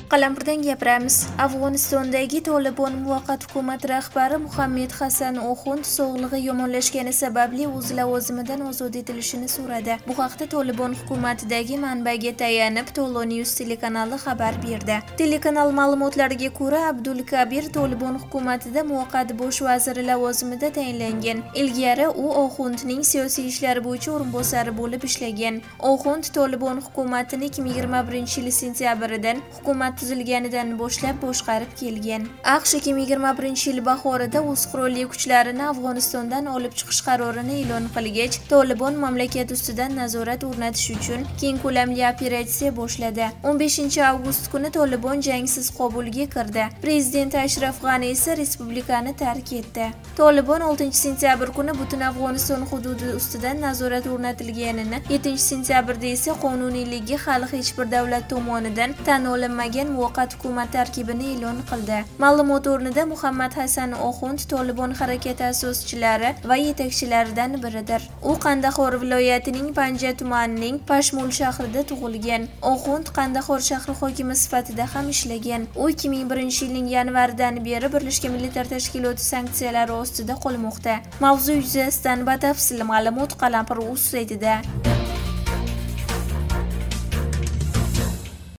Qalampirdan gapiramiz. Afg'onistondagi Tolibon muvaqqat hukumat rahbari Muhammad Hasan Oxund sog'lig'i yomonlashgani sababli o'z lavozimidan ozod etilishini so'radi. Bu haqda Tolibon hukumatidagi manbaga tayanib Tolo News telekanali xabar berdi. Telekanal ma'lumotlariga ko'ra, Abdul Kabir Tolibon hukumatida muvaqqat bosh vaziri lavozimida tayinlangan. Ilgari u Oxundning siyosiy ishlar bo'yicha o'rinbosari bo'lib ishlagan. Oxund Tolibon hukumatini 2021-yil sentyabridan hukumat tuzilganidan boshlab boshqarib kelgan. AQSh 2021-yil bahorida o'z qurolli kuchlarini Afg'onistondan olib chiqish qarorini e'lon qilgach, Tolibon mamlakat ustidan nazorat o'rnatish uchun keng ko'lamli operatsiya boshladi. 15-avgust kuni Tolibon jangsiz Qobulga kirdi. Prezident Ashraf G'ani esa respublikani tark etdi. Tolibon 6-sentyabr kuni butun Afg'oniston hududi ustidan nazorat o'rnatilganini, 7-sentyabrda esa qonuniyligi hali hech bir davlat tomonidan tan olinmagan muvaqqat hukumat tarkibini e'lon qildi. Ma'lumot o'rnida Muhammad Hasan Oxund Tolibon harakati asoschilari va yetakchilaridan biridir. U Qandahor viloyatining Panja tumanining Pashmul shahrida tug'ilgan. Oxund Qandahor shahri hokimi sifatida ham ishlagan. U 2001-yilning yanvaridan beri Birlashgan Millatlar Tashkiloti sanksiyalari ostida qolmoqda. Mavzu yuzasidan batafsil ma'lumot Qalampir.uz saytida.